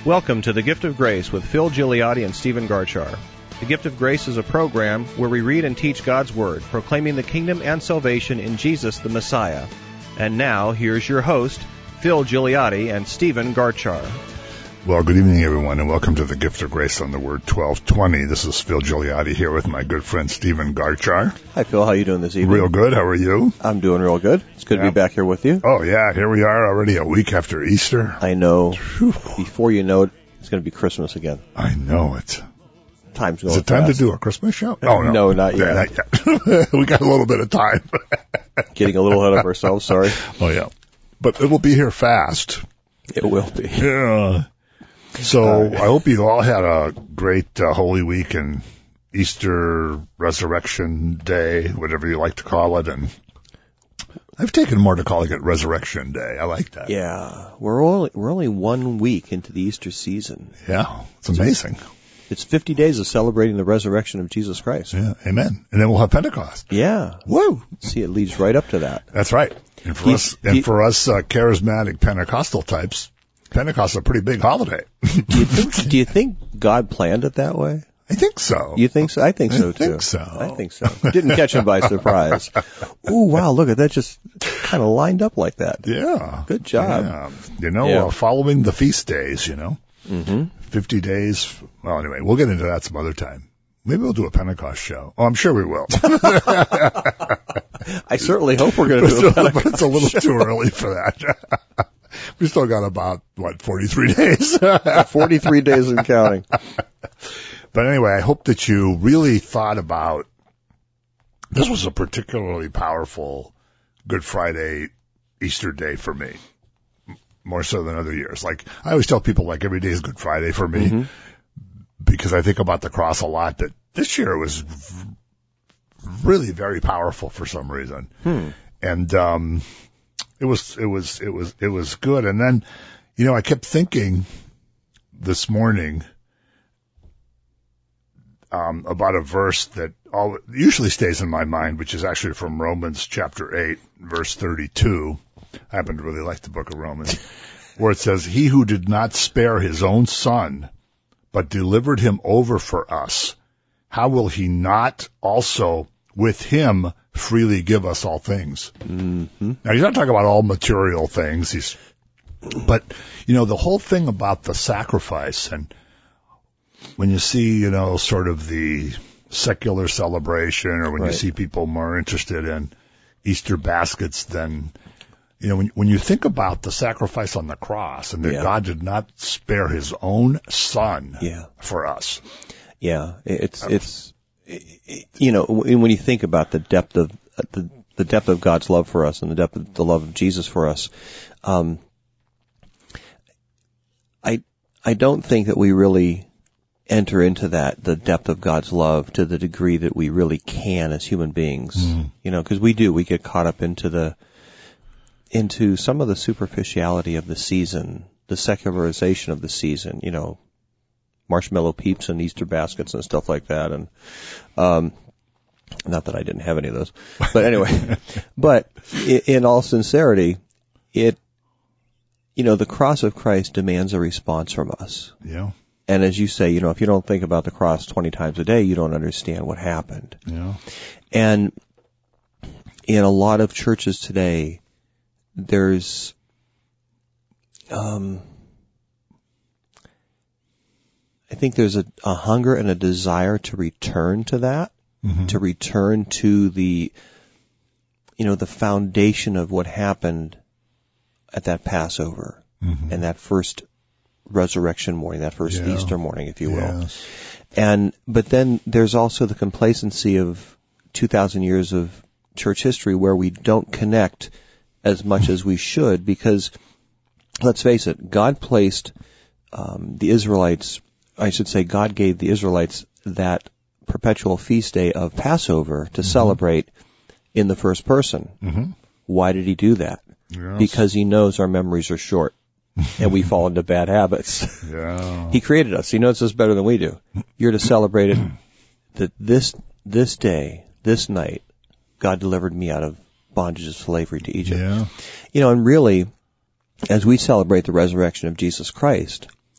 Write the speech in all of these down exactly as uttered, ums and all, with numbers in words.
Welcome to The Gift of Grace with Phil Gigliotti and Stephen Garchar. The Gift of Grace is a program where we read and teach God's Word, proclaiming the kingdom and salvation in Jesus the Messiah. And now, here's your host, Phil Gigliotti and Stephen Garchar. Well, good evening, everyone, and welcome to The Gift of Grace on the Word twelve twenty. This is Phil Gigliotti here with my good friend Stephen Garchar. Hi, Phil. How are you doing this evening? Real good. How are you? I'm doing real good. It's good yeah. to be back here with you. Oh, yeah. Here we are already a week after Easter. I know. Whew. Before you know it, it's going to be Christmas again. I know it. Time's going Is it time fast. to do a Christmas show? Oh, no. No, not yet. Not yet. We got a little bit of time. Getting a little ahead of ourselves, sorry. Oh, yeah. But it will be here fast. It will be. Yeah. So uh, I hope you all had a great uh, Holy Week and Easter Resurrection Day, whatever you like to call it. And I've taken more to calling it Resurrection Day. I like that. Yeah. We're only, we're only one week into the Easter season. Yeah. It's amazing. It's fifty days of celebrating the resurrection of Jesus Christ. Yeah. Amen. And then we'll have Pentecost. Yeah. Woo. See, it leads right up to that. That's right. And for He, us, and he, for us uh, charismatic Pentecostal types, Pentecost is a pretty big holiday. do you think, do you think God planned it that way? I think so. You think so? I think so, I too. think so. I think so. Didn't catch him by surprise. Ooh, wow, look at that. Just kind of lined up like that. Yeah. Good job. Yeah. You know, Yeah. uh, following the feast days, you know. Mm-hmm. fifty days. Well, anyway, we'll get into that some other time. Maybe we'll do a Pentecost show. Oh, I'm sure we will. I certainly hope we're going to do a Pentecost But it's a little show. too early for that. We still got about, what, forty-three days? forty-three days and counting. But anyway, I hope that you really thought about, this was a particularly powerful Good Friday, Easter day for me, more so than other years. Like, I always tell people, like, every day is Good Friday for me, mm-hmm. because I think about the cross a lot, but this year it was really very powerful for some reason. Hmm. And, um, it was, it was, it was, it was good. And then, you know, I kept thinking this morning, um, about a verse that all, usually stays in my mind, which is actually from Romans chapter eight, verse thirty-two. I happen to really like the book of Romans, where it says, "He who did not spare his own son, but delivered him over for us, how will he not also with him freely give us all things?" Mm-hmm. Now, he's not talking about all material things. He's, but, you know, the whole thing about the sacrifice, and when you see, you know, sort of the secular celebration, or when right. you see people more interested in Easter baskets than, you know, when, when you think about the sacrifice on the cross, and that yeah. God did not spare his own son yeah. for us. Yeah, it's, it's, you know, when you think about the depth of, the, the depth of God's love for us and the depth of the love of Jesus for us, um, I, I don't think that we really enter into that, the depth of God's love, to the degree that we really can as human beings. Mm. You know, because we do, we get caught up into the, into some of the superficiality of the season, the secularization of the season, you know, marshmallow peeps and Easter baskets and stuff like that. And, um, not that I didn't have any of those, but anyway, but in all sincerity, it, you know, the cross of Christ demands a response from us. Yeah. And as you say, you know, if you don't think about the cross twenty times a day, you don't understand what happened. Yeah. And in a lot of churches today, there's, um, I think there's a, a hunger and a desire to return to that, mm-hmm. to return to the, you know, the foundation of what happened at that Passover, mm-hmm. and that first resurrection morning, that first yeah. Easter morning, if you will. Yes. And, but then there's also the complacency of two thousand years of church history where we don't connect as much as we should, because, let's face it, God placed, um, the Israelites, I should say God gave the Israelites that perpetual feast day of Passover to mm-hmm. celebrate in the first person. Mm-hmm. Why did he do that? Yes. Because he knows our memories are short. And we fall into bad habits. Yeah. He created us. He knows us better than we do. You're to celebrate it that this this day, this night, God delivered me out of bondage of slavery to Egypt. Yeah. You know, and really, as we celebrate the resurrection of Jesus Christ,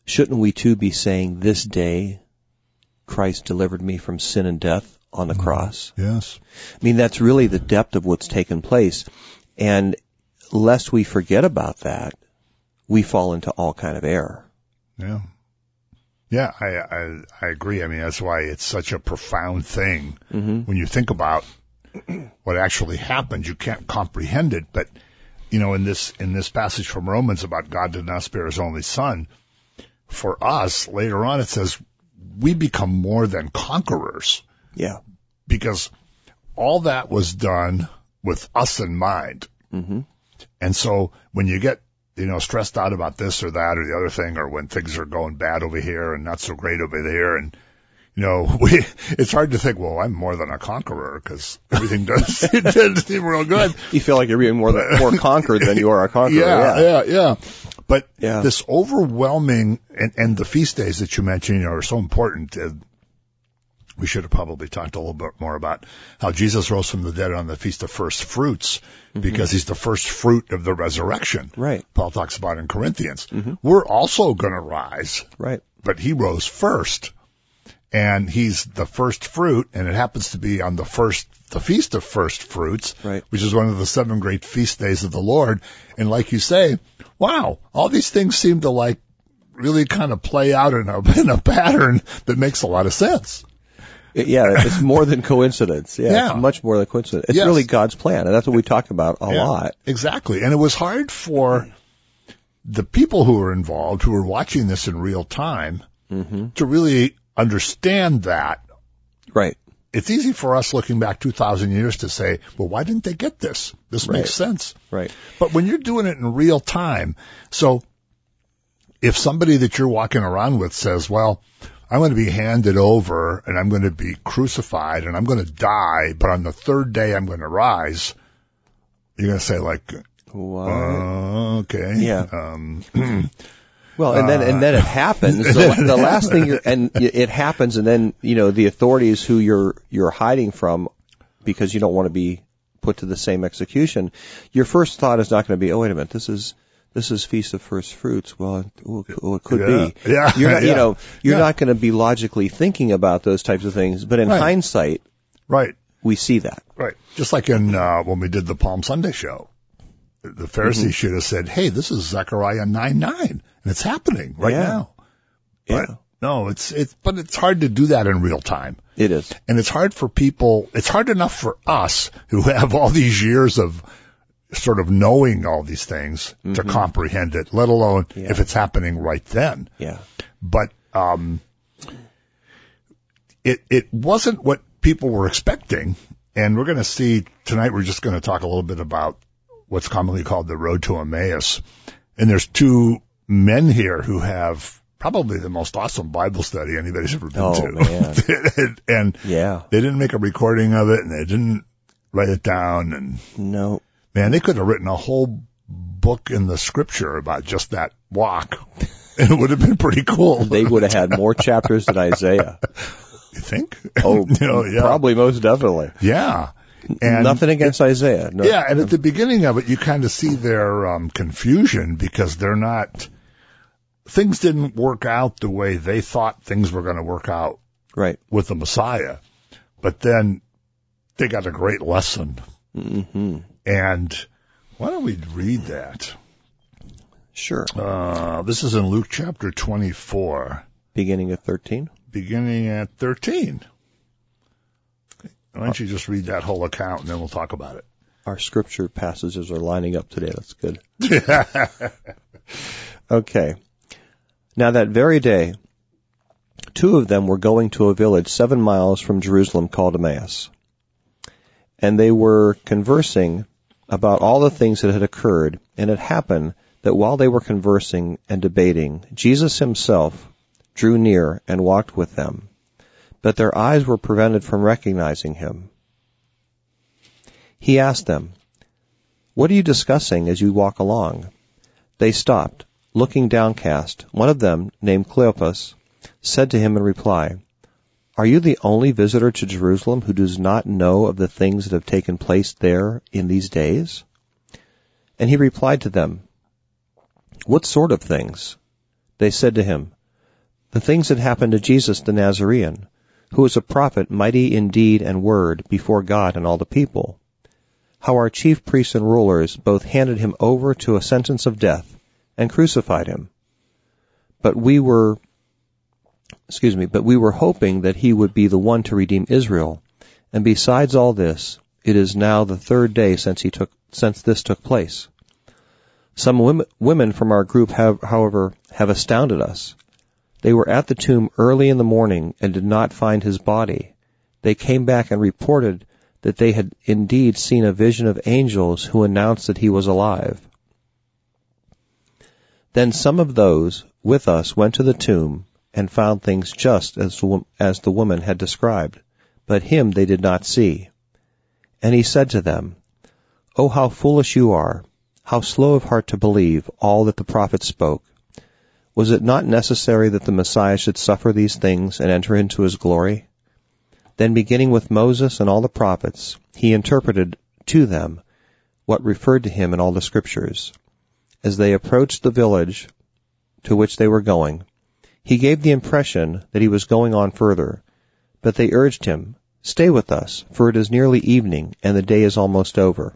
shouldn't we too be saying, this day Christ delivered me from sin and death on the cross? Yes. I mean, that's really the depth of what's taken place. And lest we forget about that, we fall into all kind of error. Yeah. Yeah, I, I, I agree. I mean, that's why it's such a profound thing. Mm-hmm. When you think about what actually happened, you can't comprehend it. But, you know, in this, in this passage from Romans about God did not spare his only son, for us, later on it says, we become more than conquerors. Yeah. Because all that was done with us in mind. Mm-hmm. And so when you get, you know, stressed out about this or that or the other thing, or when things are going bad over here and not so great over there, and, you know, we, it's hard to think, well, I'm more than a conqueror because everything does, it does seem real good. You feel like you're being more than, more conquered than you are a conqueror. Yeah, yeah, yeah. yeah. But yeah. this overwhelming, and, and the feast days that you mentioned, you know, are so important. Uh, we should have probably talked a little bit more about how Jesus rose from the dead on the Feast of First Fruits, mm-hmm. because he's the first fruit of the resurrection. Right. Paul talks about in Corinthians. Mm-hmm. We're also going to rise. Right. But he rose first. And he's the first fruit, and it happens to be on the first, the Feast of First Fruits, right. which is one of the seven great feast days of the Lord. And like you say, wow, all these things seem to like really kind of play out in a, in a pattern that makes a lot of sense. Yeah, it's more than coincidence. Yeah, yeah. It's much more than coincidence. It's yes. really God's plan, and that's what we talk about a yeah, lot. Exactly. And it was hard for the people who were involved, who were watching this in real time, mm-hmm. to really understand that. Right. It's easy for us looking back two thousand years to say, well, why didn't they get this? This right. makes sense. Right. But when you're doing it in real time, so if somebody that you're walking around with says, well, I'm going to be handed over and I'm going to be crucified and I'm going to die, but on the third day I'm going to rise, you're going to say like, what? Uh, okay. Yeah. Um, well, and then, and then it happens. The, the last thing you're, and it happens, and then, you know, the authorities who you're, you're hiding from because you don't want to be put to the same execution, your first thought is not going to be, oh, wait a minute, this is, this is Feast of First Fruits. Well, it, well, it could yeah. be. Yeah. You're not, yeah. you know, you're yeah. not going to be logically thinking about those types of things, but in right. hindsight, right. we see that. Right. Just like in, uh, when we did the Palm Sunday show. The Pharisees mm-hmm. should have said, hey, this is Zechariah nine nine, and it's happening right yeah. now. Yeah. But no, it's, it's, but it's hard to do that in real time. It is. And it's hard for people, it's hard enough for us who have all these years of sort of knowing all these things mm-hmm. to comprehend it, let alone yeah. if it's happening right then. Yeah. But, um, it, it wasn't what people were expecting. And we're going to see tonight, we're just going to talk a little bit about what's commonly called the road to Emmaus. And there's two men here who have probably the most awesome Bible study anybody's ever been oh, to. Man. and, and yeah. they didn't make a recording of it and they didn't write it down. And no, man, they could have written a whole book in the scripture about just that walk. And it would have been pretty cool. They would have had more chapters than Isaiah. You think? Oh, you know, yeah. Probably most definitely. Yeah. And nothing against it, Isaiah. No. Yeah, and at the beginning of it, you kind of see their um, confusion because they're not, things didn't work out the way they thought things were going to work out right. with the Messiah. But then they got a great lesson. Mm-hmm. And why don't we read that? Sure. Uh, this is in Luke chapter twenty-four. Beginning at thirteen? Beginning at thirteen. Why don't you just read that whole account and then we'll talk about it. Our scripture passages are lining up today. That's good. Okay. Now that very day, two of them were going to a village seven miles from Jerusalem called Emmaus. And they were conversing about all the things that had occurred. And it happened that while they were conversing and debating, Jesus himself drew near and walked with them. But their eyes were prevented from recognizing him. He asked them, "What are you discussing as you walk along?" They stopped, looking downcast. One of them, named Cleopas, said to him in reply, "Are you the only visitor to Jerusalem who does not know of the things that have taken place there in these days?" And he replied to them, "What sort of things?" They said to him, the things that happened to Jesus the Nazarene, who was a prophet mighty in deed and word before God and all the people, how our chief priests and rulers both handed him over to a sentence of death and crucified him. But we were, excuse me, but we were hoping that he would be the one to redeem Israel. And besides all this, it is now the third day since he took, since this took place. Some women, women from our group have, however, have astounded us. They were at the tomb early in the morning and did not find his body. They came back and reported that they had indeed seen a vision of angels who announced that he was alive. Then some of those with us went to the tomb and found things just as, as the woman had described, but him they did not see. And he said to them, "Oh, how foolish you are, how slow of heart to believe all that the prophets spoke. Was it not necessary that the Messiah should suffer these things and enter into his glory?" Then beginning with Moses and all the prophets, he interpreted to them what referred to him in all the scriptures. As they approached the village to which they were going, he gave the impression that he was going on further, but they urged him, "Stay with us, for it is nearly evening, and the day is almost over."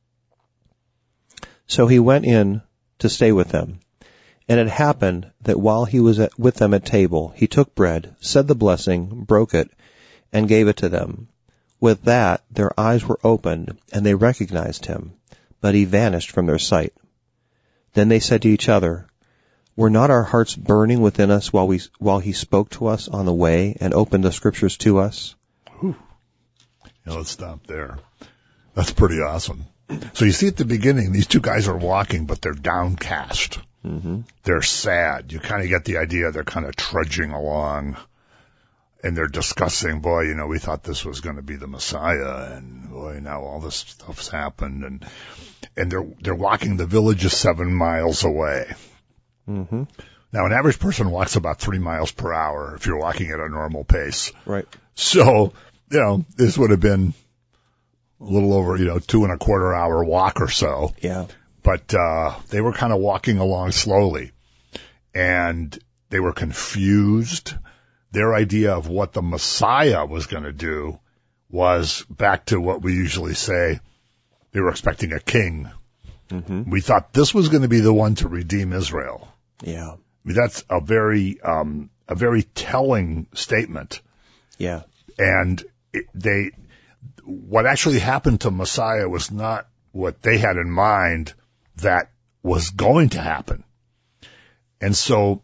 So he went in to stay with them. And it happened that while he was at, with them at table, he took bread, said the blessing, broke it, and gave it to them. With that, their eyes were opened, and they recognized him, but he vanished from their sight. Then they said to each other, "Were not our hearts burning within us while we while he spoke to us on the way and opened the scriptures to us?" Whew. Yeah, let's stop there. That's pretty awesome. So you see at the beginning, these two guys are walking, but they're downcast. Mm-hmm. They're sad. You kind of get the idea they're kind of trudging along, and they're discussing, boy, you know, we thought this was going to be the Messiah, and boy, now all this stuff's happened, and and they're they're walking. The village is seven miles away. Mm-hmm. Now, an average person walks about three miles per hour if you're walking at a normal pace. Right. So, you know, this would have been a little over, you know, two and a quarter hour walk or so. Yeah. But uh they were kind of walking along slowly, and they were confused. Their idea of what the Messiah was going to do was back to what we usually say. They were expecting a king. Mm-hmm. We thought this was going to be the one to redeem Israel. Yeah. I mean, that's a very um a very telling statement. Yeah. And it, they what actually happened to Messiah was not what they had in mind that was going to happen. And so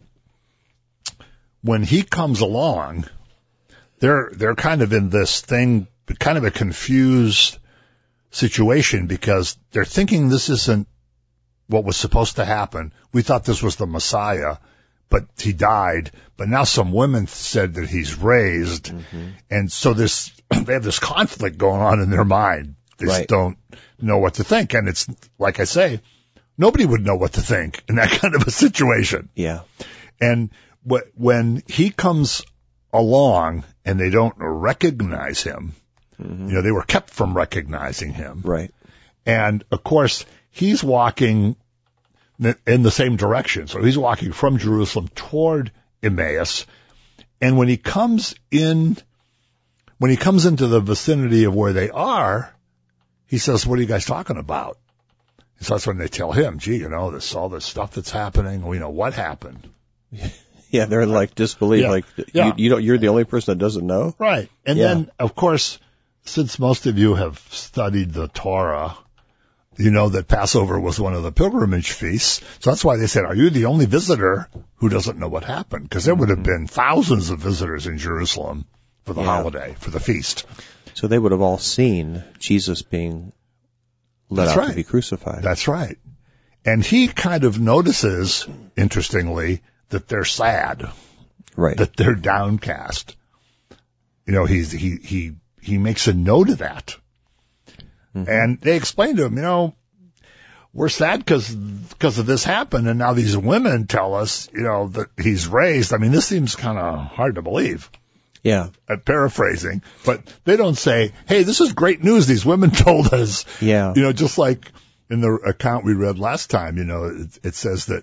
when he comes along, they're they're kind of in this thing, kind of a confused situation, because they're thinking this isn't what was supposed to happen. We thought this was the Messiah, but he died. But now some women said that he's raised. Mm-hmm. And so this they have this conflict going on in their mind. They right. just don't know what to think. And it's, like I say, nobody would know what to think in that kind of a situation. Yeah. And wh- when he comes along and they don't recognize him, mm-hmm. you know, they were kept from recognizing him. Right. And, of course, he's walking in the same direction. So he's walking from Jerusalem toward Emmaus. And when he comes in, when he comes into the vicinity of where they are, he says, "What are you guys talking about?" So that's when they tell him, "Gee, you know, this all this stuff that's happening. We know what happened." Yeah, they're like disbelief, yeah. like yeah. you, you don't. You're the only person that doesn't know, right? And yeah. then, of course, since most of you have studied the Torah, you know that Passover was one of the pilgrimage feasts. So that's why they said, "Are you the only visitor who doesn't know what happened?" Because there would have been thousands of visitors in Jerusalem for the yeah. holiday, for the feast. So they would have all seen Jesus being led That's out right. to be crucified. That's right. And he kind of notices, interestingly, that they're sad, right? That they're downcast. You know, he's he he he makes a note of that, mm-hmm. and they explain to him, you know, we're sad because because of this happened, and now these women tell us, you know, that he's raised. I mean, this seems kind of hard to believe. Yeah. I'm paraphrasing, but they don't say, "Hey, this is great news. These women told us." Yeah. You know, just like in the account we read last time, you know, it, it says that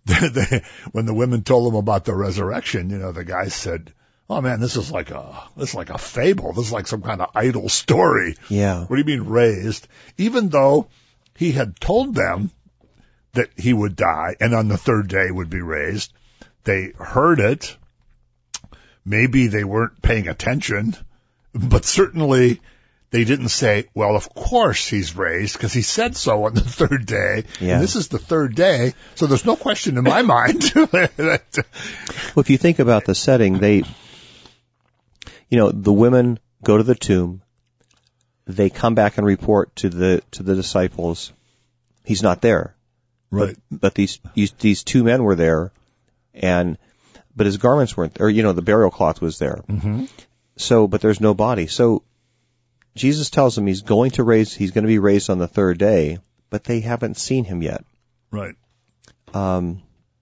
they, when the women told him about the resurrection, you know, the guy said, "Oh man, this is like a this is like a fable. This is like some kind of idle story." Yeah. What do you mean raised? Even though he had told them that he would die and on the third day would be raised, they heard it. Maybe they weren't paying attention, but certainly they didn't say, "Well, of course he's raised because he said so on the third day." Yeah. And this is the third day, so there's no question in my mind. Well, if you think about the setting, they, you know, the women go to the tomb. They come back and report to the to the disciples, he's not there. Right. But, but these these two men were there, and but his garments weren't, or you know, the burial cloth was there. Mm-hmm. So, but there's no body. So Jesus tells them he's going to raise, he's going to be raised on the third day, but they haven't seen him yet. Right. Um.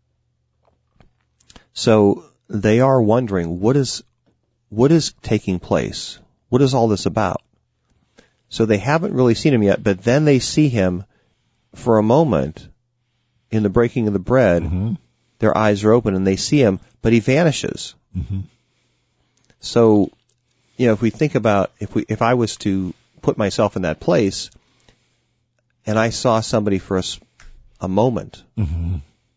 So they are wondering what is what is taking place. What is all this about? So they haven't really seen him yet, but then they see him for a moment in the breaking of the bread. Mm-hmm. Their eyes are open and they see him, but he vanishes. Mm-hmm. So, you know, if we think about, if we, if I was to put myself in that place and I saw somebody for a, a moment, Mm-hmm.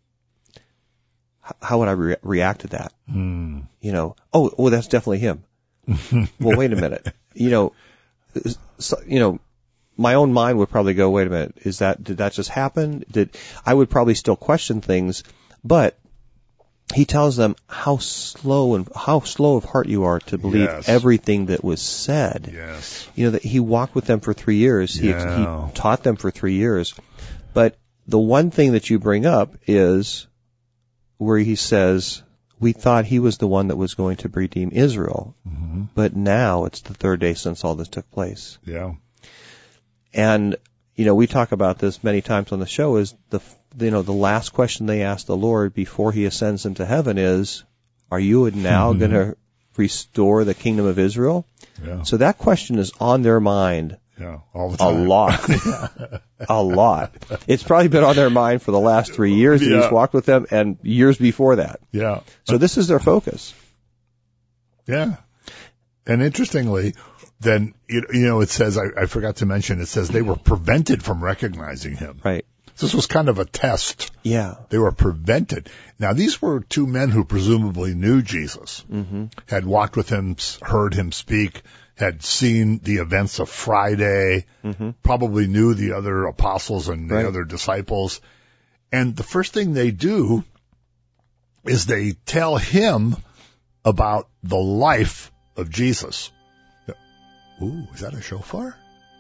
h- how would I re- react to that? Mm. You know, oh, oh, that's definitely him. Well, wait a minute. You know, so, you know, my own mind would probably go, wait a minute, is that, did that just happen? Did, I would probably still question things, but he tells them how slow and how slow of heart you are to believe Yes. everything that was said. Yes. You know, that he walked with them for three years. He, Yeah. he taught them for three years. But the one thing that you bring up is where he says, we thought he was the one that was going to redeem Israel, Mm-hmm. but now it's the third day since all this took place. Yeah. And, you know, we talk about this many times on the show is the, you know, the last question they ask the Lord before he ascends into heaven is, are you now Mm-hmm. going to restore the kingdom of Israel? Yeah. So that question is on their mind Yeah. All the a time. lot. A lot. It's probably been on their mind for the last three years that Yeah. he's walked with them and years before that. Yeah. So this is their focus. Yeah. And interestingly, then, you you know, it says, I, I forgot to mention, it says they were prevented from recognizing him. Right. This was kind of a test. Yeah. They were prevented. Now, these were two men who presumably knew Jesus, Mm-hmm. had walked with him, heard him speak, had seen the events of Friday, Mm-hmm. probably knew the other apostles and the Right. other disciples. And the first thing they do is they tell him about the life of Jesus. Ooh, is that a shofar?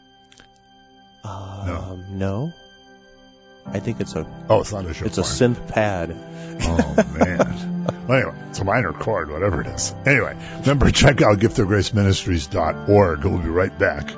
Um, no. I think it's a, Oh, it's not a shofar. it's a synth pad. Oh, man. Well, anyway, it's a minor chord, whatever it is. Anyway, remember, check out gift of grace ministries dot org. We'll be right back.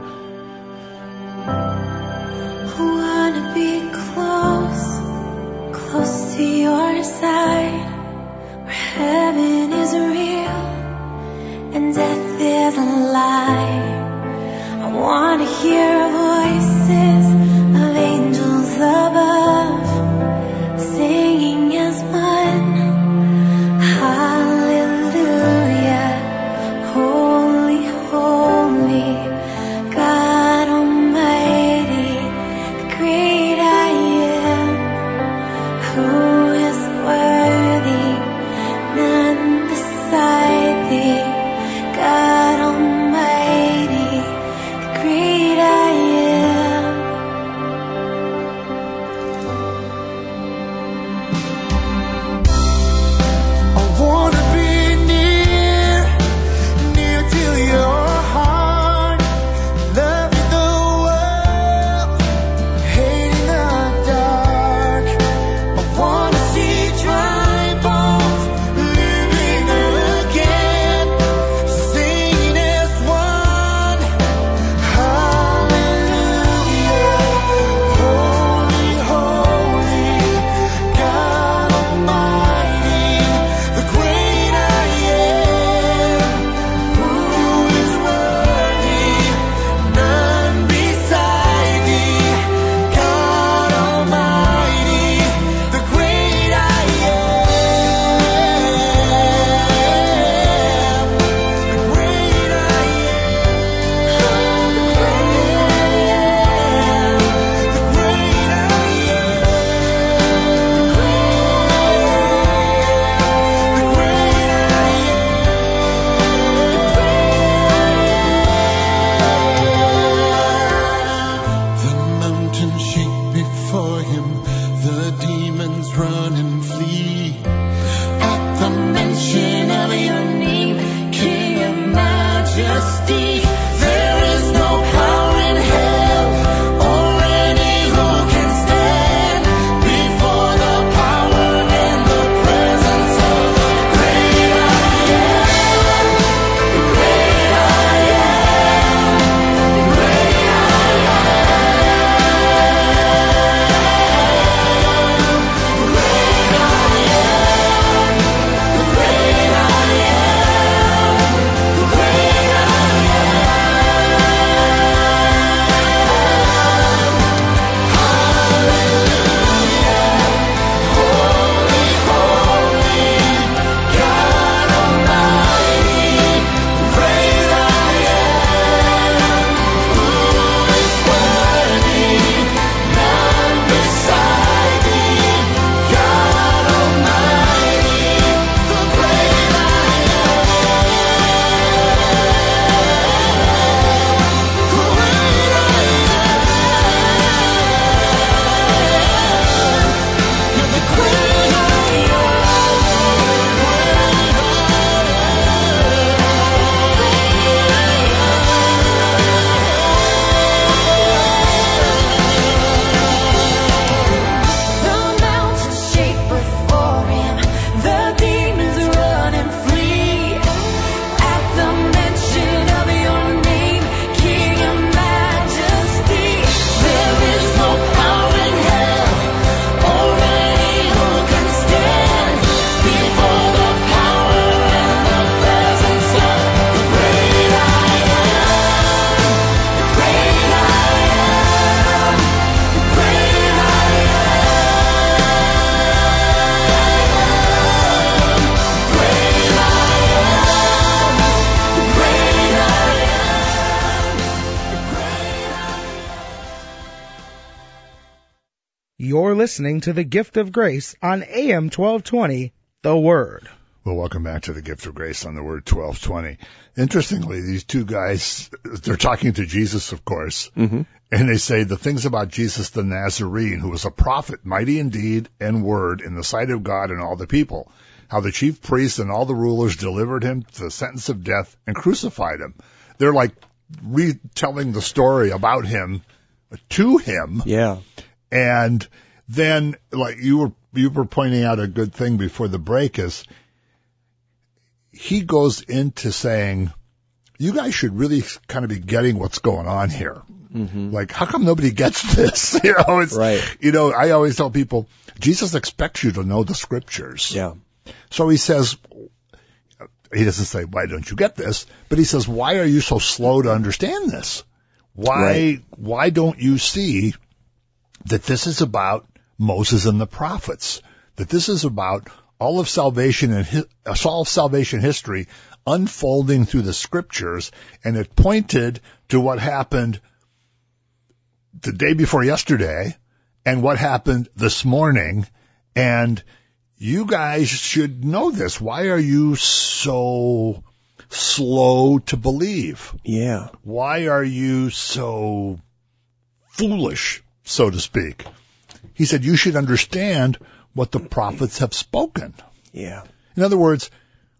I wanna be close, close to your side, where heaven is real and death is a lie. I wanna hear voices of angels above, singing as one. Hallelujah, holy, holy, God Almighty, the great I am, who is worthy. You're listening to The Gift of Grace on A M twelve twenty, The Word. Well, welcome back to The Gift of Grace on The Word twelve twenty. Interestingly, these two guys, they're talking to Jesus, of course, Mm-hmm. and they say the things about Jesus the Nazarene, who was a prophet, mighty in deed and word in the sight of God and all the people, how the chief priests and all the rulers delivered him to the sentence of death and crucified him. They're like retelling the story about him to him. Yeah. And then, like you were, you were pointing out a good thing before the break is he goes into saying, you guys should really kind of be getting what's going on here. Mm-hmm. Like, how come nobody gets this? You know, it's, Right. you know, I always tell people, Jesus expects you to know the scriptures. Yeah. So he says, he doesn't say, why don't you get this? But he says, why are you so slow to understand this? Why, Right. why don't you see that this is about Moses and the prophets? That this is about all of salvation and hi- all of salvation history unfolding through the scriptures, and it pointed to what happened the day before yesterday and what happened this morning, and you guys should know this. Why are you so slow to believe? Yeah. Why are you so foolish, so to speak? He said, you should understand what the prophets have spoken. Yeah. In other words,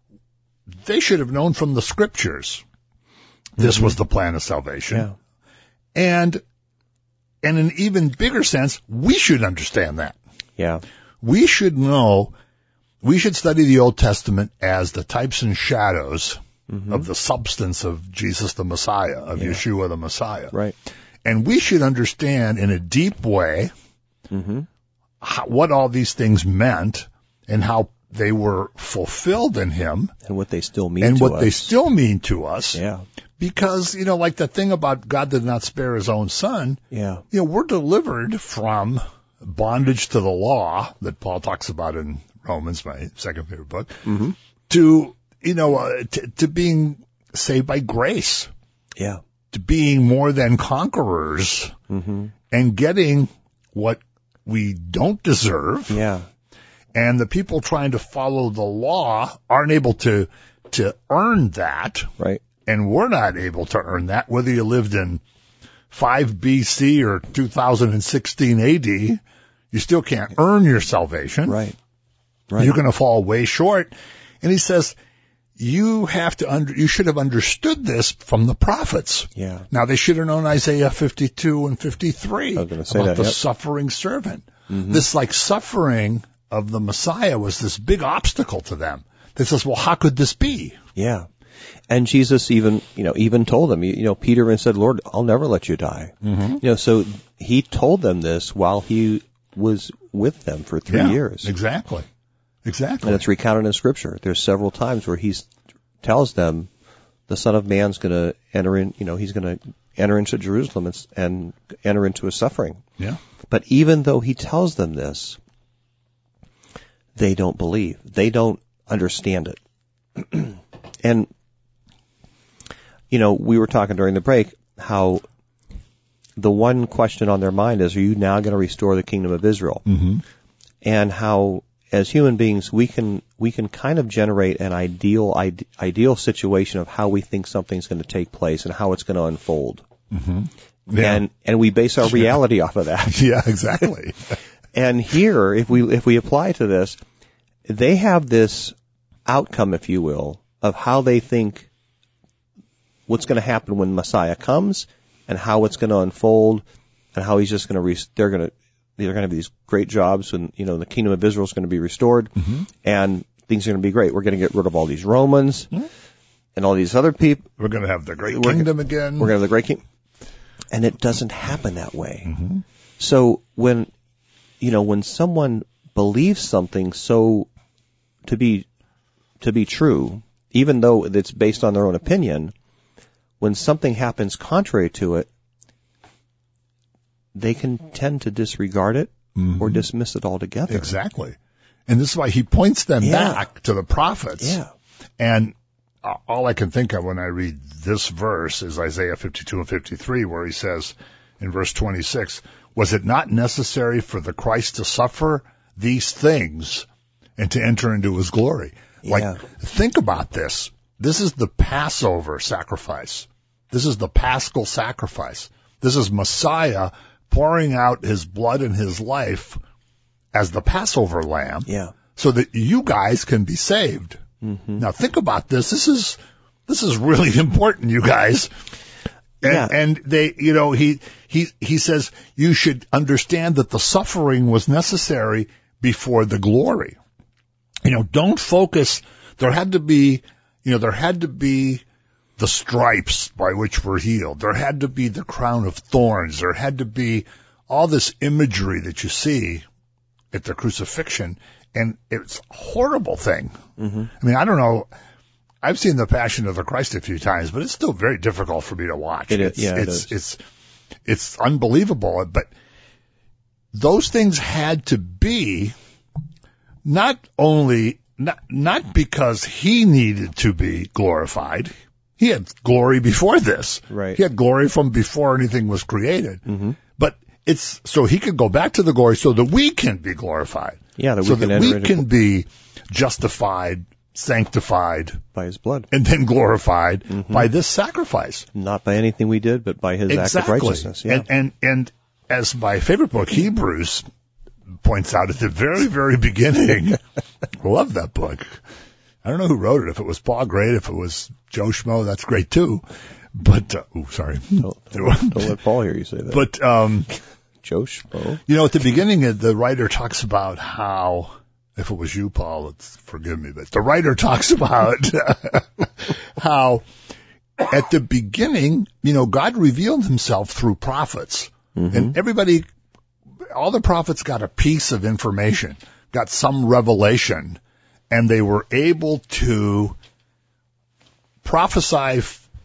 they should have known from the scriptures this Mm-hmm. was the plan of salvation. Yeah. And in an even bigger sense, we should understand that. Yeah. We should know, we should study the Old Testament as the types and shadows Mm-hmm. of the substance of Jesus the Messiah, of Yeah. Yeshua the Messiah. Right. And we should understand in a deep way Mm-hmm. how, what all these things meant and how they were fulfilled in him And what they still mean and to what us. they still mean to us. Yeah. Because, you know, like the thing about God did not spare his own son, Yeah. you know, we're delivered from bondage to the law that Paul talks about in Romans, my second favorite book, Mm-hmm. to, you know, uh, to, to being saved by grace, Yeah. to being more than conquerors Mm-hmm. and getting what we don't deserve. Yeah. And the people trying to follow the law aren't able to, to earn that. Right. And we're not able to earn that, whether you lived in five B C or two thousand sixteen A D. You still can't earn your salvation. Right. Right. You're going to fall way short. And he says, you have to under, you should have understood this from the prophets. Yeah. Now they should have known Isaiah fifty-two and fifty-three I was gonna say about that, the yep. suffering servant. Mm-hmm. This like suffering of the Messiah was this big obstacle to them. They says, well, how could this be? Yeah. And Jesus even, you know, even told them, you, you know, Peter even said, Lord, I'll never let you die. Mm-hmm. You know, so he told them this while he was with them for three Yeah, years. Exactly. Exactly. And it's recounted in Scripture. There's several times where he tells them the Son of Man's going to enter in, you know, he's going to enter into Jerusalem and, and enter into his suffering. Yeah. But even though he tells them this, they don't believe. They don't understand it. And, you know, we were talking during the break how the one question on their mind is, are you now going to restore the kingdom of Israel? Mm-hmm. And how, as human beings, we can we can kind of generate an ideal ide- ideal situation of how we think something's going to take place and how it's going to unfold. Mm-hmm. Yeah. And and we base our reality off of that. Yeah, exactly. And here, if we if we apply to this, they have this outcome, if you will, of how they think what's going to happen when Messiah comes, and how it's going to unfold, and how he's just going to re- they're going to they're going to have these great jobs, and you know the kingdom of Israel is going to be restored, Mm-hmm. and things are going to be great. We're going to get rid of all these Romans Mm-hmm. and all these other people. We're going to have the great We're- kingdom again. We're going to have the great king, and it doesn't happen that way. Mm-hmm. So when you know when someone believes something so to be to be true, even though it's based on their own opinion, when something happens contrary to it, they can tend to disregard it Mhm. or dismiss it altogether. Exactly. And this is why he points them Yeah. back to the prophets. Yeah. And uh, all I can think of when I read this verse is Isaiah fifty-two and fifty-three, where he says in verse twenty-six, Was it not necessary for the Christ to suffer these things and to enter into his glory? Yeah. Like, think about this. This is the Passover sacrifice. This is the Paschal sacrifice. This is Messiah pouring out his blood and his life as the Passover lamb. Yeah. So that you guys can be saved. Mm-hmm. Now think about this. This is, this is really important, you guys. And, Yeah. and they, you know, he, he, he says you should understand that the suffering was necessary before the glory. You know, don't focus. There had to be, you know, there had to be the stripes by which we're healed. There had to be the crown of thorns. There had to be all this imagery that you see at the crucifixion. And it's a horrible thing. Mm-hmm. I mean, I don't know. I've seen the Passion of the Christ a few times, but it's still very difficult for me to watch. It is, it's, yeah, it it's, is. it's, it's unbelievable. But those things had to be not only, not, not because he needed to be glorified. He had glory before this. Right. He had glory from before anything was created. Mm-hmm. But it's so he could go back to the glory so that we can be glorified. Yeah, that we so can that enter we into- can be justified, sanctified, By his blood. and then glorified Mm-hmm. by this sacrifice. Not by anything we did, but by his act of righteousness. Yeah. And, and, and as my favorite book, Hebrews, points out at the very, very beginning, I love that book. I don't know who wrote it. If it was Paul, great. If it was Joe Schmo, that's great too. But, uh, oh, sorry. don't, don't, don't let Paul hear you say that. But, um, Joe Schmo. you know, at the beginning, uh, the writer talks about how, if it was you, Paul, it's, forgive me, but the writer talks about how at the beginning, you know, God revealed himself through prophets. Mm-hmm. And everybody, all the prophets got a piece of information, got some revelation, and they were able to prophesy,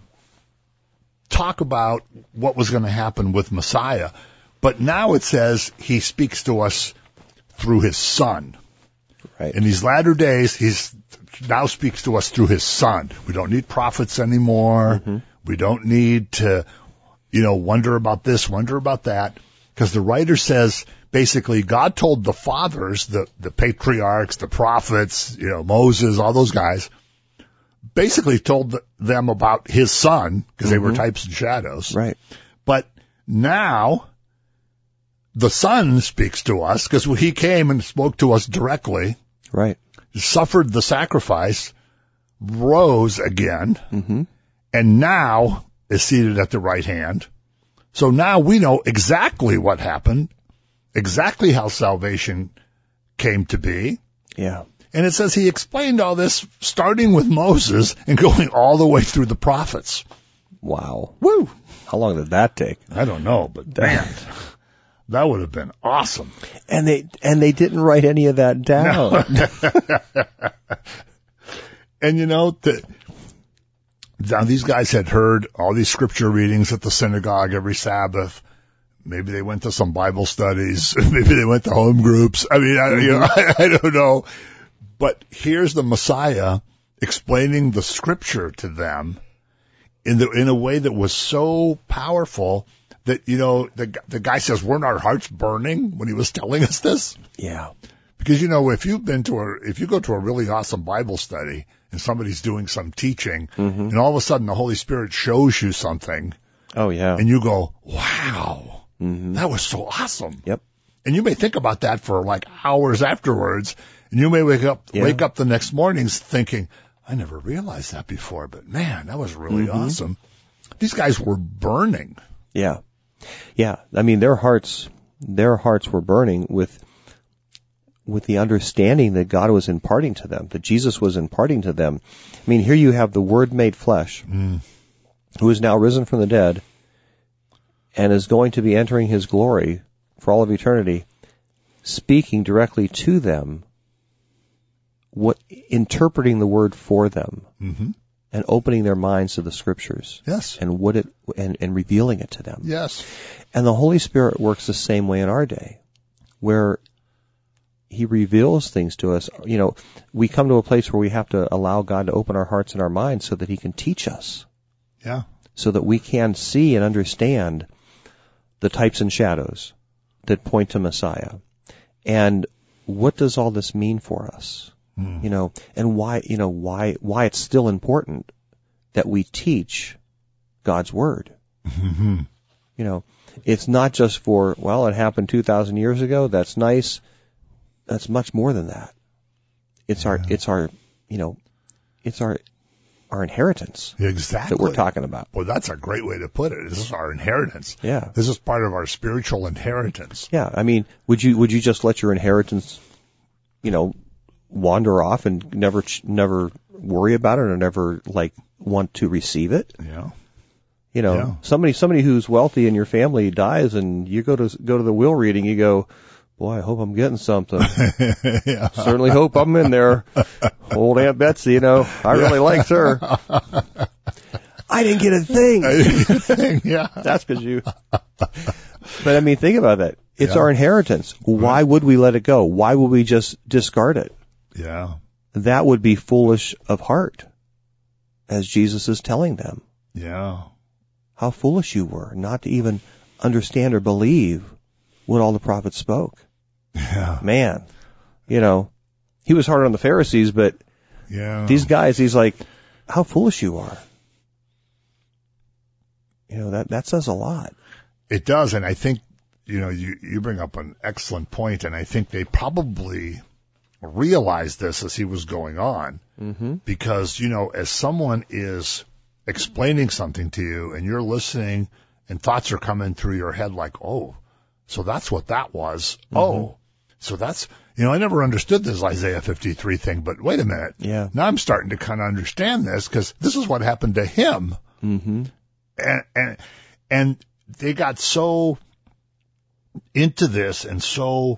talk about what was going to happen with Messiah. But now it says he speaks to us through his son. Right. In these latter days, he's now speaks to us through his son. We don't need prophets anymore. Mm-hmm. We don't need to, you know, wonder about this, wonder about that. Because the writer says, basically, God told the fathers, the, the patriarchs, the prophets, you know, Moses, all those guys, basically told them about his son, because Mm-hmm. they were types and shadows. Right. But now, the son speaks to us, because he came and spoke to us directly, Right. suffered the sacrifice, rose again, Mm-hmm. and now is seated at the right hand. So now we know exactly what happened, exactly how salvation came to be. Yeah. And it says he explained all this starting with Moses and going all the way through the prophets. Wow. Woo! How long did that take? I don't know, but man, that would have been awesome. And they and they didn't write any of that down. And you know, the, now these guys had heard all these scripture readings at the synagogue every Sabbath. Maybe they went to some Bible studies. Maybe they went to home groups. I mean, I, you know, I, I don't know. But here's the Messiah explaining the scripture to them in the in a way that was so powerful that, you know, the the guy says, weren't our hearts burning when he was telling us this? Yeah. Because, you know, if you've been to a, if you go to a really awesome Bible study and somebody's doing some teaching Mm-hmm. and all of a sudden the Holy Spirit shows you something Oh, yeah. and you go, wow, Mm-hmm. that was so awesome. Yep. And you may think about that for like hours afterwards, and you may wake up, Yeah. wake up the next morning thinking, I never realized that before, but man, that was really Mm-hmm. awesome. These guys were burning. Yeah. Yeah. I mean, their hearts, their hearts were burning with, with the understanding that God was imparting to them, that Jesus was imparting to them. I mean, here you have the Word made flesh, Mm. who is now risen from the dead and is going to be entering his glory for all of eternity, speaking directly to them, what, interpreting the Word for them, Mm-hmm. and opening their minds to the Scriptures. Yes. And what it, and, and revealing it to them. Yes. And the Holy Spirit works the same way in our day, where He reveals things to us. You know, we come to a place where we have to allow God to open our hearts and our minds so that He can teach us, Yeah. so that we can see and understand the types and shadows that point to Messiah. And what does all this mean for us? Hmm. You know, and why, you know, why, why it's still important that we teach God's Word. Mm-hmm. You know, it's not just for, well, it happened two thousand years ago, that's nice. That's much more than that. It's Yeah. our, it's our, you know, it's our, our inheritance Exactly. that we're talking about. Well, that's a great way to put it. This is our inheritance. Yeah. This is part of our spiritual inheritance. Yeah. I mean, would you, would you just let your inheritance, you know, wander off and never, ch- never worry about it or never like want to receive it? Yeah. You know, Yeah. somebody, somebody who's wealthy in your family dies and you go to, go to the will reading, you go, boy, I hope I'm getting something. Yeah. Certainly hope I'm in there. Old Aunt Betsy, you know, I really liked her. I didn't get a thing. Yeah. That's because you. But I mean, think about that. It's Yeah. our inheritance. Why would we let it go? Why would we just discard it? Yeah. That would be foolish of heart, as Jesus is telling them. Yeah. How foolish you were not to even understand or believe what all the prophets spoke. Yeah. Man, you know, he was hard on the Pharisees, but Yeah. these guys, he's like, how foolish you are. You know, that, that says a lot. It does, and I think, you know, you, you bring up an excellent point, and I think they probably realized this as he was going on, Mm-hmm. because, you know, as someone is explaining something to you, and you're listening, and thoughts are coming through your head like, oh, so that's what that was. Mm-hmm. Oh, so that's, you know, I never understood this Isaiah fifty-three thing, but wait a minute. Yeah. Now I'm starting to kind of understand this, because this is what happened to him. Mm-hmm. And, and, and they got so into this and so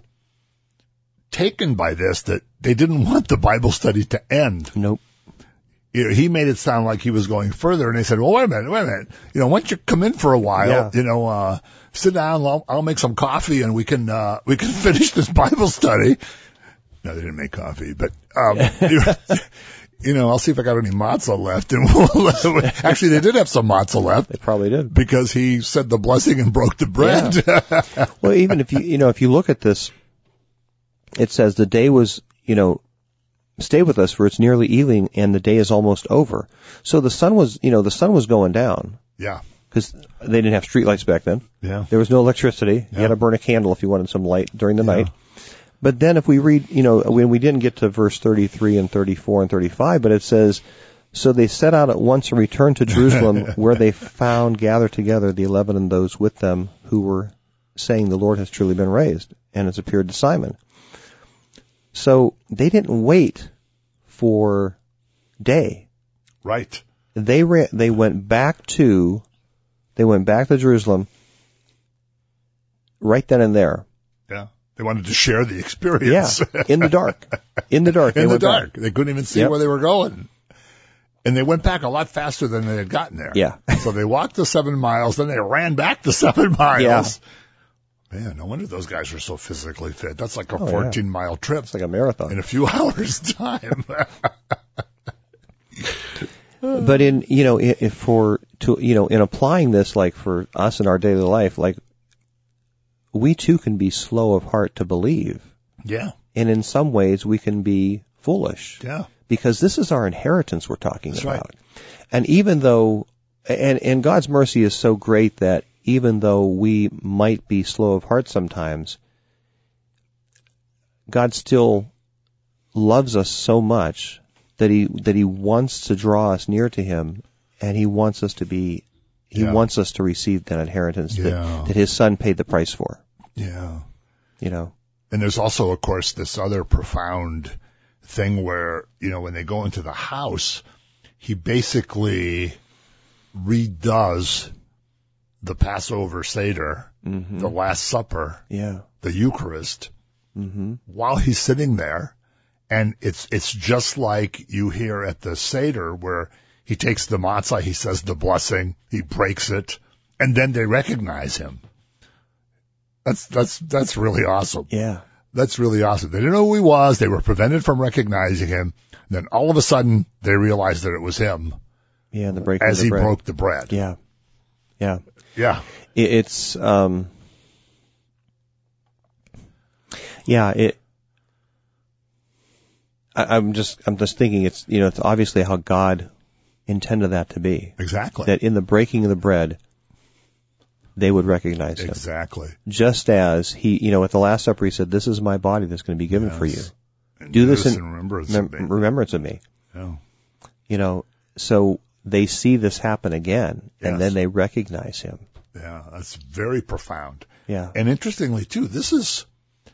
taken by this that they didn't want the Bible study to end. Nope. You know, he made it sound like he was going further, and they said, well, wait a minute, wait a minute. You know, once you come in for a while, Yeah. you know, uh, sit down, I'll, I'll make some coffee and we can, uh, we can finish this Bible study. No, they didn't make coffee, but, um, you know, I'll see if I got any matzah left. And we'll, actually, they did have some matzah left They probably did. because he said the blessing and broke the bread. Well, even if you, you know, if you look at this, it says the day was, you know, stay with us for it's nearly evening and the day is almost over. So the sun was, you know, the sun was going down Yeah. because they didn't have street lights back then. Yeah. There was no electricity. You Yeah. had to burn a candle if you wanted some light during the Yeah. night. But then if we read, you know, when we didn't get to verse thirty-three and thirty-four and thirty-five, but it says, so they set out at once and returned to Jerusalem where they found gathered together the eleven and those with them who were saying the Lord has truly been raised and has appeared to Simon. So they didn't wait for day. Right. They ran, they went back to, they went back to Jerusalem right then and there. Yeah. They wanted to share the experience. Yeah, in the dark. In the dark. In they the went dark. back. They couldn't even see Yep. where they were going. And they went back a lot faster than they had gotten there. Yeah. So they walked the seven miles, then they ran back the seven miles. Yeah. Man, no wonder those guys are so physically fit. That's like a Oh, yeah. fourteen mile trip It's like a marathon. in a few hours time. But in, you know, i- if for, to, you know, in applying this, like for us in our daily life, like we too can be slow of heart to believe. Yeah. And in some ways we can be foolish. Yeah. Because this is our inheritance we're talking That's about. right. And even though, and, and God's mercy is so great that even though we might be slow of heart sometimes, God still loves us so much that he, that he wants to draw us near to him, and he wants us to be, he Yeah. wants us to receive that inheritance Yeah. that, that his son paid the price for, Yeah. you know. And there's also, of course, this other profound thing where, you know, when they go into the house, he basically redoes the Passover Seder, Mm-hmm. the Last Supper, Yeah. the Eucharist, Mm-hmm. while he's sitting there. And it's, it's just like you hear at the Seder where he takes the matzah, he says the blessing, he breaks it, and then they recognize him. That's, that's, that's really awesome. Yeah. That's really awesome. They didn't know who he was. They were prevented from recognizing him. Then all of a sudden, they realized that it was him Yeah. The breaking as of the he bread. broke the bread. Yeah. Yeah. Yeah. It, it's, um, Yeah, it. I, I'm just, I'm just thinking it's, you know, it's obviously how God intended that to be. Exactly. That in the breaking of the bread, they would recognize him. Exactly. Just as he, you know, at the Last Supper, he said, "This is my body that's going to be given Yes. for you. And Do this in remembrance mem- of me. remembrance of me." Yeah. You know, so they see this happen again, and Yes. then they recognize him. Yeah, that's very profound. Yeah. And interestingly, too, this is,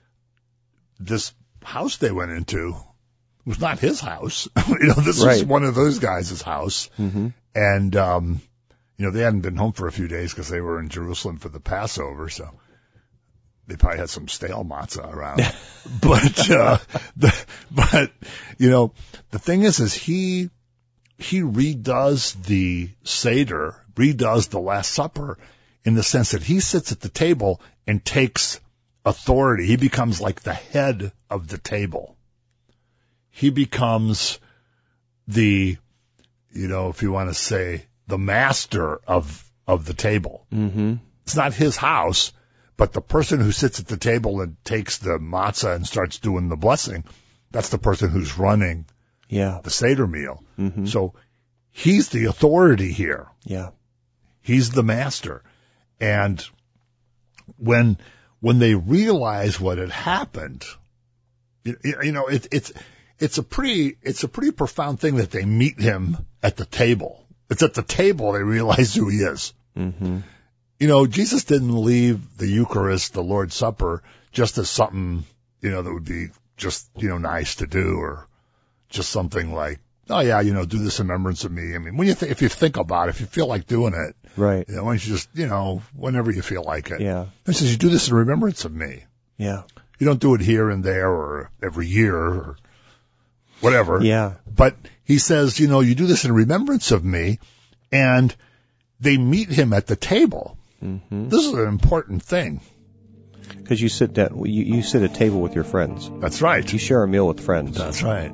this house they went into was not his house. you know, this Right. is one of those guys' house. Mm-hmm. And, um, you know, they hadn't been home for a few days because they were in Jerusalem for the Passover, so they probably had some stale matzah around. but, uh, the, but, you know, the thing is, is he, he redoes the Seder, redoes the Last Supper in the sense that he sits at the table and takes authority. He becomes like the head of the table. He becomes the, you know, if you want to say, the master of, of the table. Mm-hmm. It's not his house, but the person who sits at the table and takes the matzah and starts doing the blessing, that's the person who's running Yeah. the Seder meal. Mm-hmm. So he's the authority here. Yeah. He's the master. And when, when they realize what had happened, you, you know, it, it's, it's a pretty, it's a pretty profound thing that they meet him at the table. It's at the table they realize who he is. Mm-hmm. You know, Jesus didn't leave the Eucharist, the Lord's Supper, just as something, you know, that would be just, you know, nice to do, or just something like, oh yeah, you know, do this in remembrance of me. I mean, when you th- if you think about it, if you feel like doing it, Right. you know, why don't you just, you know, whenever you feel like it. Yeah. He says, you do this in remembrance of me. Yeah. You don't do it here and there or every year or whatever. Yeah. But he says, you know, you do this in remembrance of me, and they meet him at the table. Mm-hmm. This is an important thing. Because you sit down, you, you sit at a table with your friends. That's right. You share a meal with friends. That's right.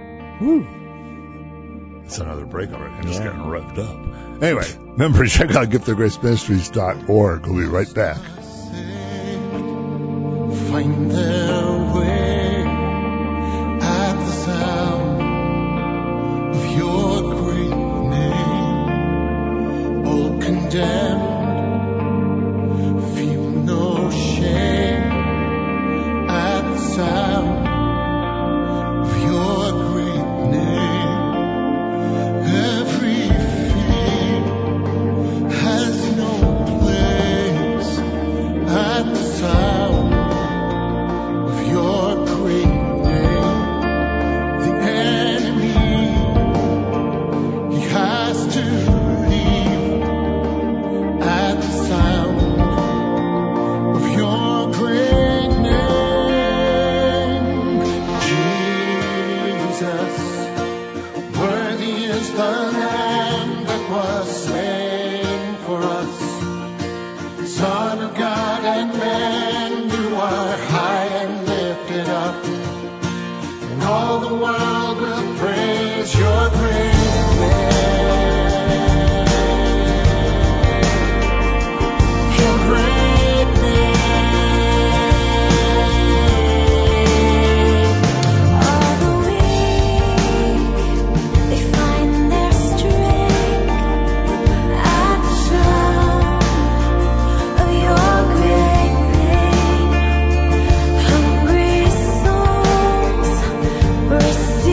Woo. It's another break already. I'm just Yeah. getting revved up. Anyway, remember, check out gift of grace ministries dot org. We'll be right back. Find their way at the sound of your great name. All condemned, feel no shame at the sound of your great name. Every fear has no place at the sound of your great name. The enemy, he has to leave at the sound of your great name. Jesus, worthy is the Lamb that was slain for us. Son of God and man, you are high and lifted up, and all the world will praise your great name. Your great name. All the weak, they find their strength at the sound of your great name. Hungry souls receive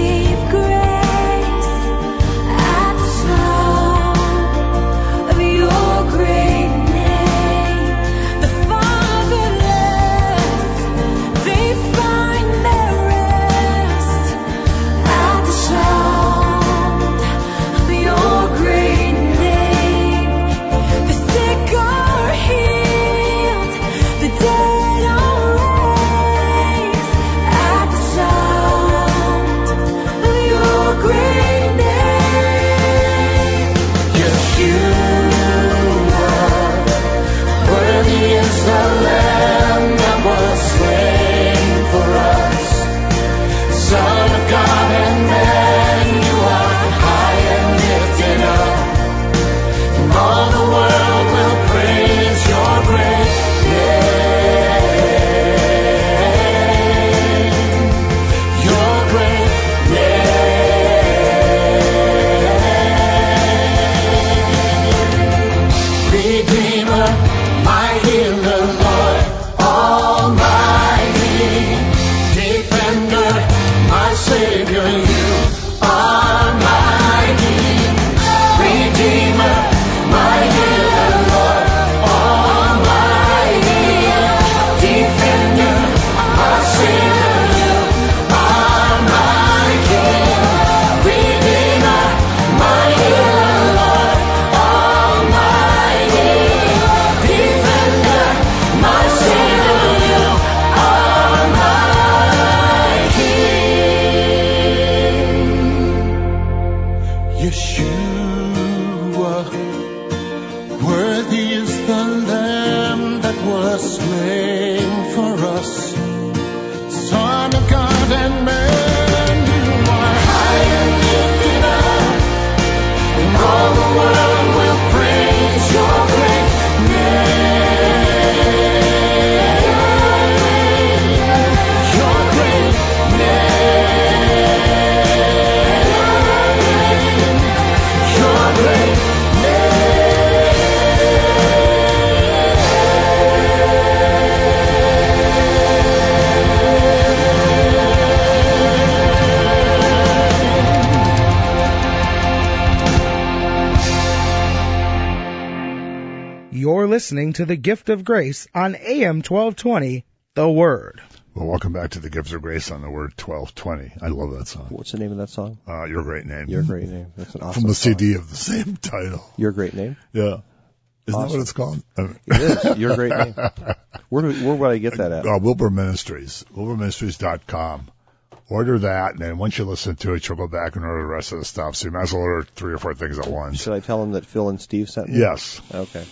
listening to The Gift of Grace on A M twelve twenty, The Word. Well, welcome back to the Gift of Grace on the Word twelve twenty. I love that song. What's the name of that song? Uh, Your Great Name. Your Great Name. That's an awesome From the song. C D of the same title. Your Great Name? Yeah. Isn't Awesome. that what it's called? Uh, It is. Your Great Name. Where, do, where would I get that at? Uh, Wilbur Ministries, wilbur ministries dot com. Order that, and then once you listen to it, you'll go back and order the rest of the stuff. So you might as well order three or four things at once. Should I tell them that Phil and Steve sent me? Yes. Okay.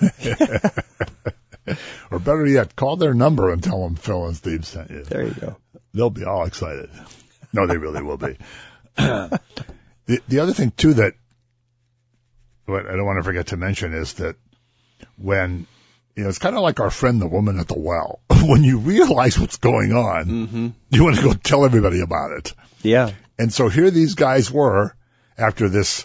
Or better yet, call their number and tell them Phil and Steve sent you. There you go. They'll be all excited. No, they really will be. the, the other thing, too, that what I don't want to forget to mention is that when, you know, it's kind of like our friend, the woman at the well. When you realize what's going on, Mm-hmm. you want to go tell everybody about it. Yeah. And so here these guys were after this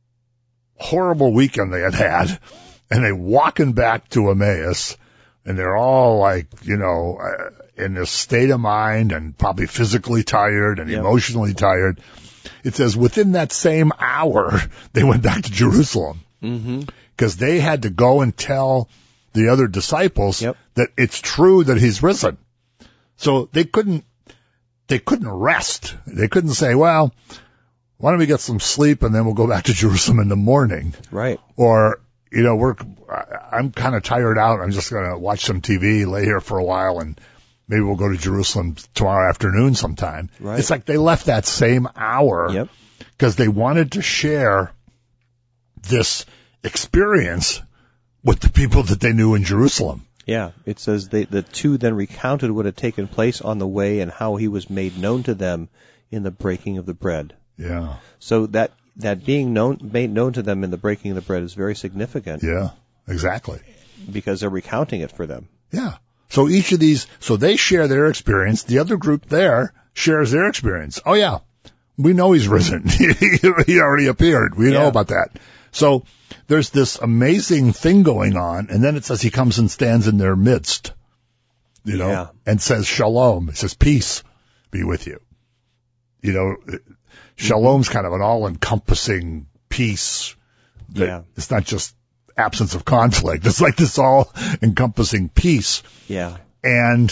horrible weekend they had had, and they walking back to Emmaus, and they're all like, you know, uh, in this state of mind and probably physically tired and Yep. emotionally tired. It says within that same hour, they went back to Jerusalem Mm-hmm. because they had to go and tell the other disciples Yep. that it's true that he's risen. So they couldn't, they couldn't rest. They couldn't say, well, why don't we get some sleep and then we'll go back to Jerusalem in the morning? Right. Or, you know, we're, I- I'm kind of tired out. I'm just going to watch some T V, lay here for a while, and maybe we'll go to Jerusalem tomorrow afternoon sometime. Right. It's like they left that same hour Yep. because they wanted to share this experience with the people that they knew in Jerusalem. Yeah. It says they, the two then recounted what had taken place on the way and how he was made known to them in the breaking of the bread. Yeah. So that that being known made known to them in the breaking of the bread is very significant Yeah. Exactly. because they're recounting it for them. Yeah. So each of these, so they share their experience. The other group there shares their experience. Oh yeah, we know he's risen. He already appeared. We know Yeah. about that. So there's this amazing thing going on, and then it says he comes and stands in their midst, you know, Yeah. and says shalom. It says peace be with you. You know, shalom's kind of an all-encompassing peace. that Yeah. It's not just absence of conflict. It's like this all-encompassing peace. Yeah. And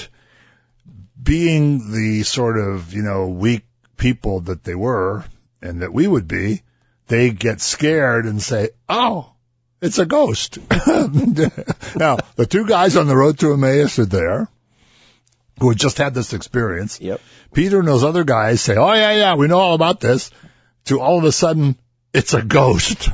being the sort of, you know, weak people that they were and that we would be, they get scared and say, oh, it's a ghost. Now, the two guys on the road to Emmaus are there who had just had this experience. Yep. Peter and those other guys say, oh, yeah, yeah, we know all about this. To all of a sudden, it's a ghost.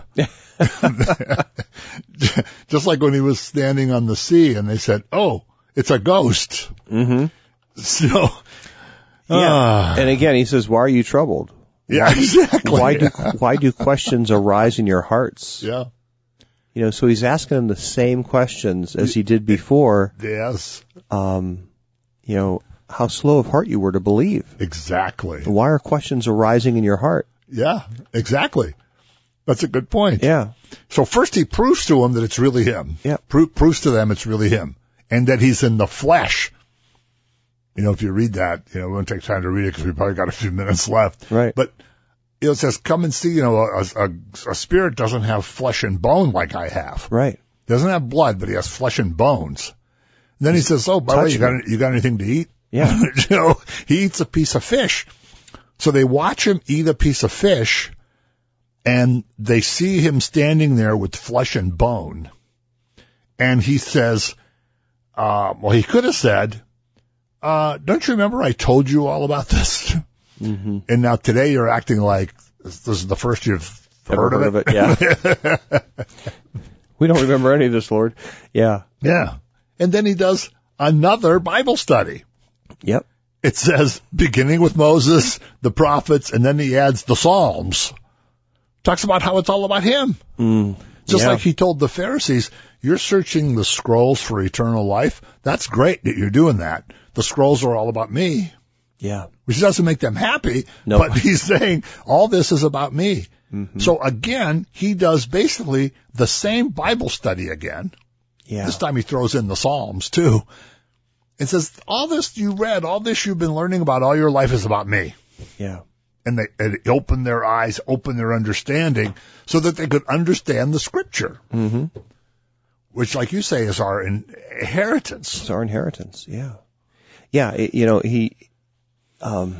Just like when he was standing on the sea and they said, oh, it's a ghost. Mm-hmm. So, Yeah. ah, And again, he says, why are you troubled? yeah, exactly. Why do why do questions arise in your hearts? Yeah, You know, so he's asking them the same questions as he did before. yes, Um, you know, how slow of heart you were to believe. exactly. Why are questions arising in your heart? Yeah, exactly. That's a good point. Yeah. So first he proves to them that it's really him. Yeah. Pro- proves to them it's really him. And that he's in the flesh. You know, if you read that, you know, we won't take time to read it because we probably got a few minutes left. Right. But you know, it says, come and see, you know, a, a, a spirit doesn't have flesh and bone like I have. Right. He doesn't have blood, but he has flesh and bones. And then he says, oh, by the way, you got, you got anything to eat? Yeah. You know, he eats a piece of fish. So they watch him eat a piece of fish, and they see him standing there with flesh and bone. And he says, uh, well, he could have said, uh, don't you remember I told you all about this? Mm-hmm. And now today you're acting like this is the first you've Ever heard, of it. Yeah. We don't remember any of this, Lord. Yeah. Yeah. And then he does another Bible study. Yep. It says, beginning with Moses, the prophets, and then he adds the Psalms. Talks about how it's all about him. Mm, Just yeah. like he told the Pharisees, you're searching the scrolls for eternal life. That's great that you're doing that. The scrolls are all about me, Yeah. which doesn't make them happy, No. but he's saying all this is about me. Mm-hmm. So again, he does basically the same Bible study again. Yeah. This time he throws in the Psalms too. And says, all this you read, all this you've been learning about all your life is about me. Yeah. And they and it opened their eyes, opened their understanding so that they could understand the scripture. Mm-hmm. which, like you say, is our inheritance. It's our inheritance. Yeah. Yeah. It, you know, he, um,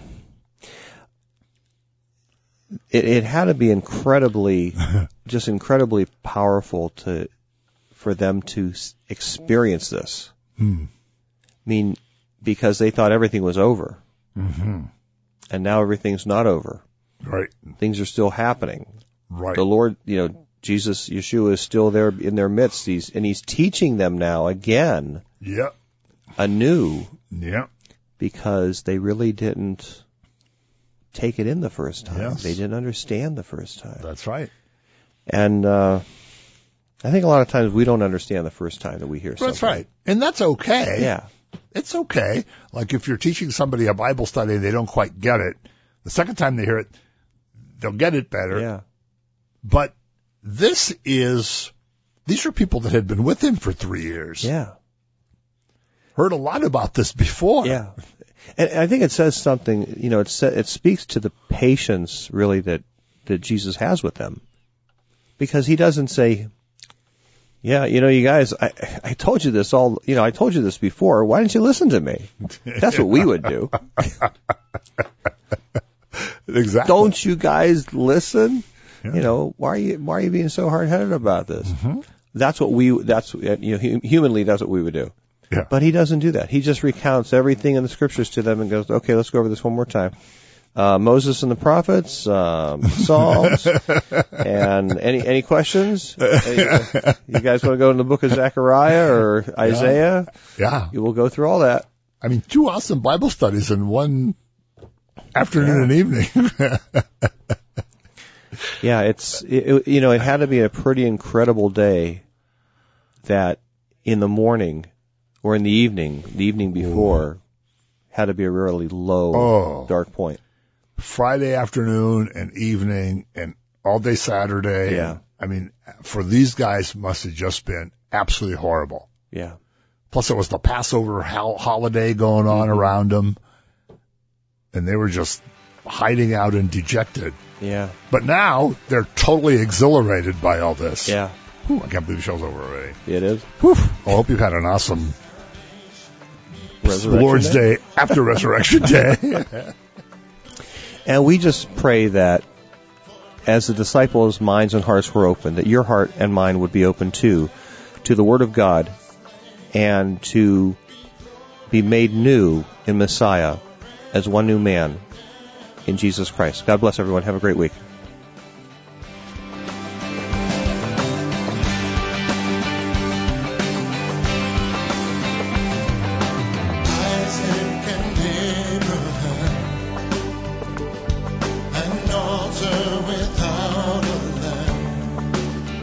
it, it had to be incredibly, just incredibly powerful to, for them to s- experience this. Hmm. I mean, because they thought everything was over. Mm-hmm. And now everything's not over. Right. Things are still happening. Right. The Lord, you know, Jesus, Yeshua is still there in their midst. He's, and he's teaching them now again, Yep. anew, Yep. because they really didn't take it in the first time. Yes. They didn't understand the first time. That's right. And, uh, I think a lot of times we don't understand the first time that we hear something. That's right. And that's okay. Yeah. It's okay. Like if you're teaching somebody a Bible study and they don't quite get it, the second time they hear it, they'll get it better. Yeah. But this is, these are people that had been with him for three years. Yeah. Heard a lot about this before. Yeah. And I think it says something, you know, it sa- it speaks to the patience really that, that Jesus has with them. Because he doesn't say, yeah, you know, you guys, I, I told you this all, you know, I told you this before. Why didn't you listen to me? That's what we would do. Exactly. Don't you guys listen? Yeah. You know, why are you, why are you being so hard-headed about this? Mm-hmm. That's what we, that's, you know, hu- humanly, that's what we would do. Yeah. But he doesn't do that. He just recounts everything in the scriptures to them and goes, okay, let's go over this one more time. Uh, Moses and the prophets, um, Psalms, and any any questions? Any, you guys want to go in the book of Zechariah or Isaiah? Yeah. You will go through all that. I mean, two awesome Bible studies in one afternoon and evening. Yeah, it's it, it- you know it had to be a pretty incredible day. That in the morning or in the evening, the evening before, had to be a really low, Oh. dark point. Friday afternoon and evening and all day Saturday. Yeah. I mean, for these guys must have just been absolutely horrible. Yeah, Plus it was the Passover ho- holiday going on around them. And they were just hiding out and dejected. yeah, But now they're totally exhilarated by all this. yeah. Whew, I can't believe the show's over already. It is. Whew. I hope you've had an awesome Resurrection Lord's Day after Resurrection Day. And we just pray that as the disciples' minds and hearts were open, that your heart and mine would be open too, to the Word of God, and to be made new in Messiah as one new man in Jesus Christ. God bless everyone. Have a great week. Isaac and Abraham, an altar without a lamb,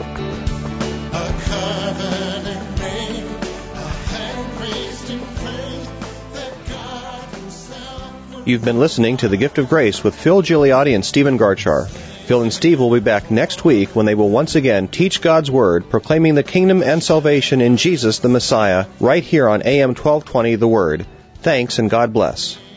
a covenant made, a hand raised in faith that God Himself would. You've been listening to The Gift of Grace with Phil Gigliotti and Stephen Garchar. Phil and Steve will be back next week when they will once again teach God's Word, proclaiming the kingdom and salvation in Jesus the Messiah, right here on A M twelve twenty The Word. Thanks and God bless.